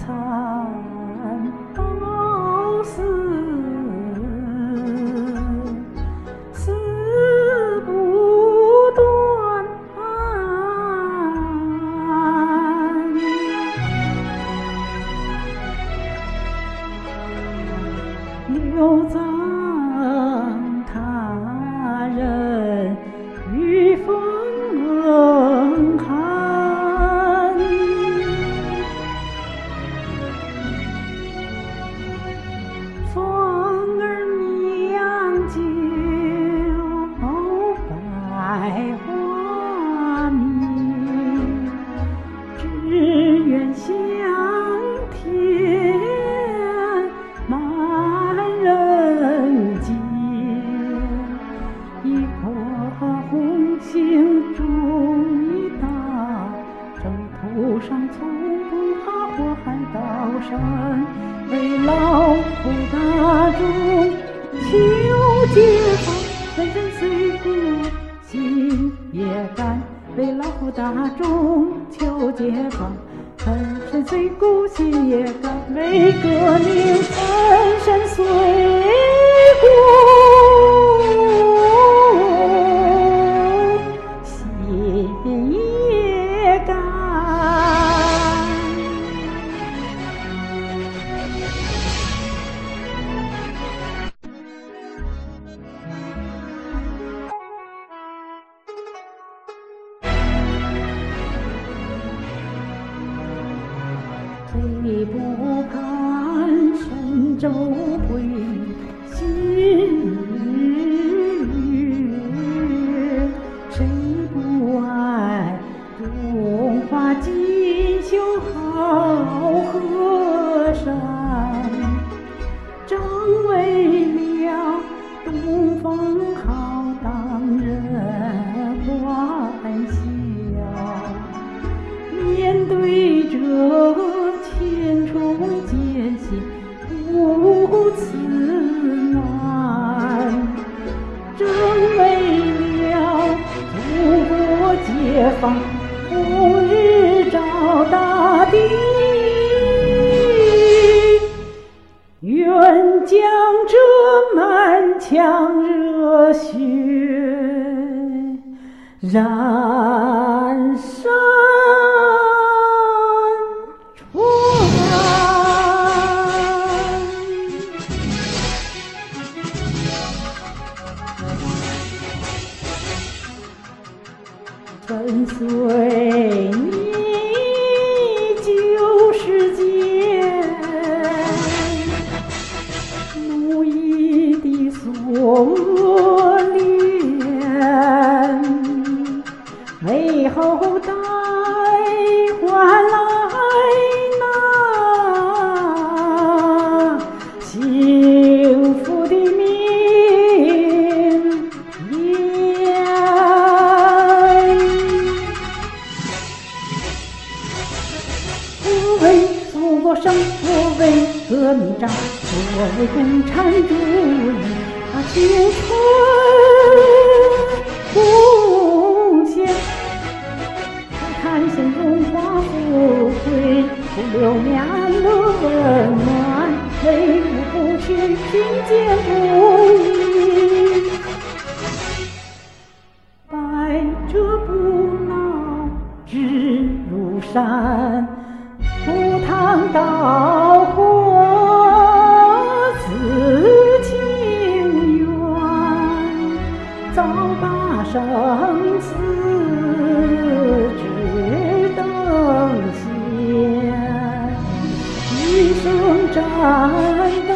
残刀死，死不断。留葬他人于风寒，风儿酿酒百花蜜，只愿香甜满人间。一颗红星终已到，征途上从不怕火海刀山，为劳苦大众求解放，生生碎骨心也甘，为劳苦大众求解放，粉身碎骨心也甘，为革命粉身碎骨心也甘。谁不盼神州归新月？谁不爱中华锦绣好河山？正为了东方好，当人欢笑。面对着千重艰辛如此难，正为了祖国解放，红日照大地，愿将这满腔热血燃烧粉碎你旧世间奴役的锁链，为后代换来那幸福的明天。我为祖国生，我为革命战，我为共产主义把青春贡献。看见荣华富贵，不留两的温暖，为我不去贫贱不义，百折不挠，志如山，赴汤蹈火自情愿，早把生死只等闲，一生战斗